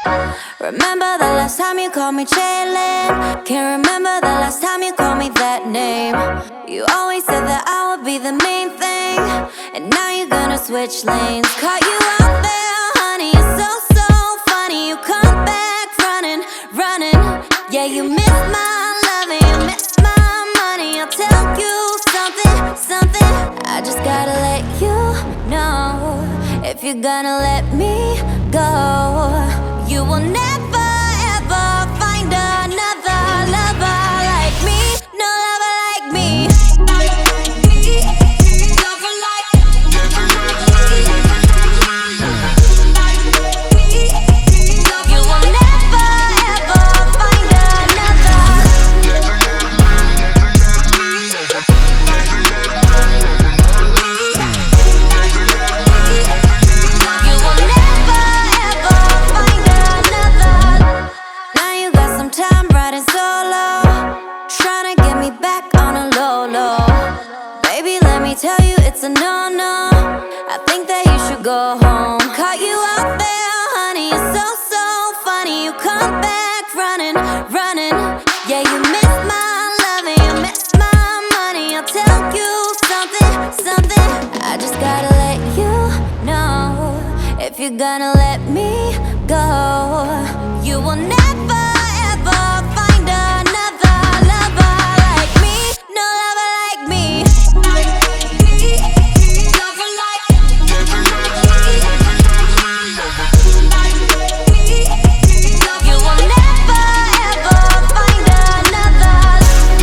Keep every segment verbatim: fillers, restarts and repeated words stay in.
Remember the last time you called me Jalen. Can't remember the last time you called me that name. You always said that I would be the main thing, and now you're gonna switch lanes. Caught you out there, honey, you're so, so funny. You come back running, running. Yeah, you miss my loving, you miss my money. I'll tell you something, something. I just gotta let you know, if you're gonna let me go, you will never ever find another lover like me. No lover like me. Lover like you will never ever find another. You will never ever find another. Now you got some time riding solo, trying to get me back on a low low. Baby, let me tell you it's a no-no. I think that you should go home. Caught you out there, honey, you're so, so funny. You come back running, running. Yeah, you miss my loving, you miss my money. I'll tell you something, something. I just gotta let you know, if you're gonna let me go, you will never ever find another lover like me. No lover like me. Lover like you will never ever find another.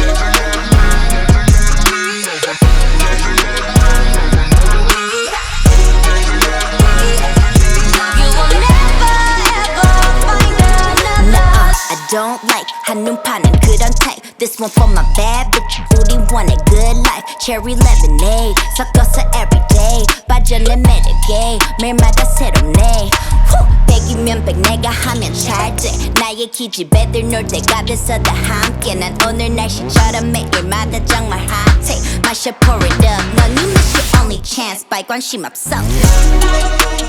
You will never ever find another. Nuh-uh, I don't like 한눈파는 그런 type. This one for my bad bitch. 우리 원해 good life. Cherry lemonade 섞어서 everyday. 빠져내 매력에 매일마다 새롭네. 백이면 백 내가 하면 찰지. 나의 기집애들 놀 때가 돼서 다 함께. 난 오늘 날씨처럼 매일마다 정말 hot take. 마셔 pour it up. 넌 이 맛이 only chance. 발 관심 없어.